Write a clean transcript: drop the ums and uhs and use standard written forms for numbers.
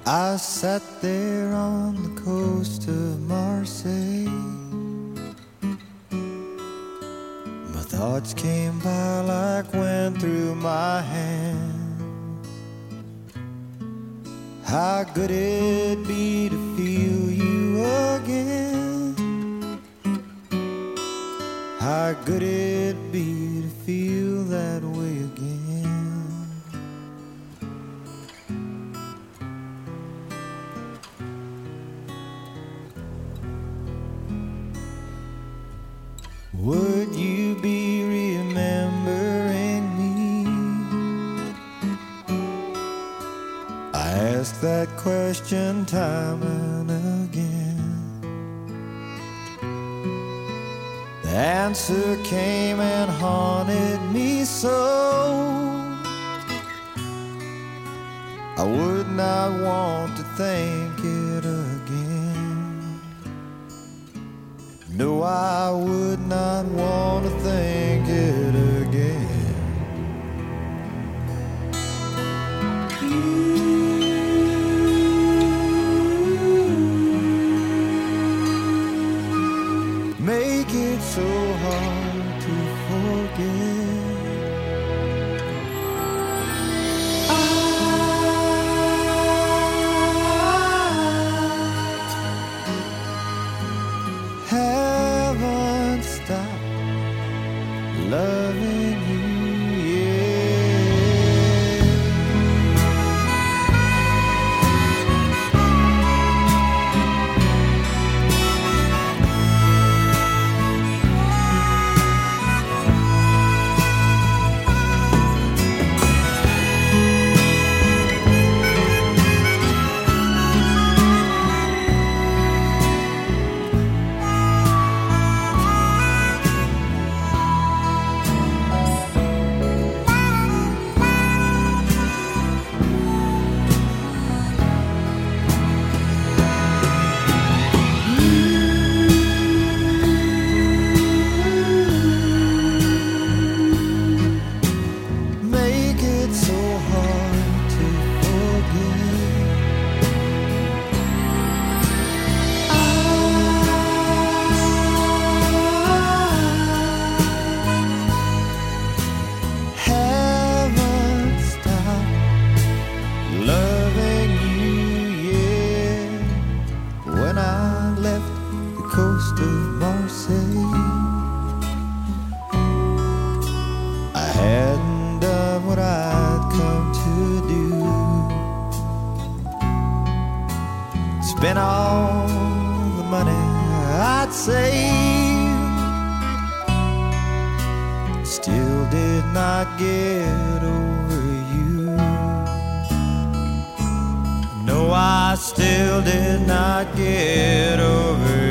I sat there on the coast of Marseille. My thoughts came by like wind through my hands. How good it'd be to feel you again. How good it'd be to feel that way again. Would you be remembering me? I ask that question time and again. The answer came and haunted me so. I would not want to think it again. No, I would not want to think it again. Make it so hard to forget. Haven't stopped loving you yet. Make it so hard to forget. I haven't stopped loving you yet. When I left the coast of Marseille, I hadn't done what I'd come to do. Spent all the money I'd saved, still did not get over you. No, I still did not get over